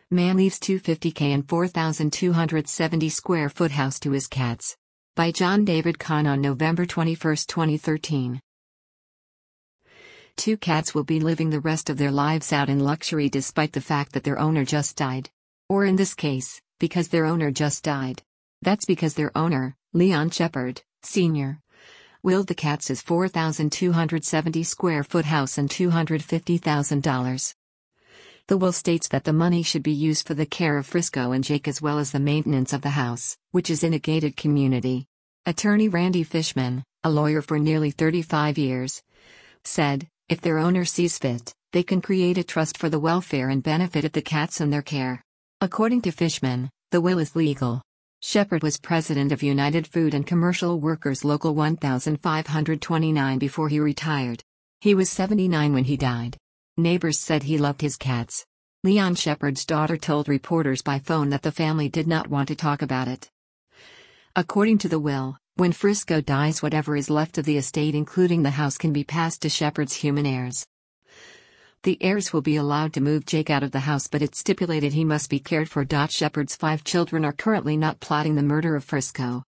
Man leaves $250K and 4,270 square foot house to his cats. By John David Kahn on November 21, 2013. Two cats will be living the rest of their lives out in luxury despite the fact that their owner just died. Or in this case, because their owner just died. That's because their owner, Leon Shepard, Sr., willed the cats his 4,270 square foot house and $250,000. The will states that the money should be used for the care of Frisco and Jake as well as the maintenance of the house, which is in a gated community. Attorney Randy Fishman, a lawyer for nearly 35 years, said, if their owner sees fit, they can create a trust for the welfare and benefit of the cats and their care. According to Fishman, the will is legal. Shepard was president of United Food and Commercial Workers Local 1529 before he retired. He was 79 when he died. Neighbors said he loved his cats. Leon Shepard's daughter told reporters by phone that the family did not want to talk about it. According to the will, when Frisco dies, whatever is left of the estate including the house can be passed to Shepard's human heirs. The heirs will be allowed to move Jake out of the house, but it's stipulated he must be cared for. Shepard's 5 children are currently not plotting the murder of Frisco.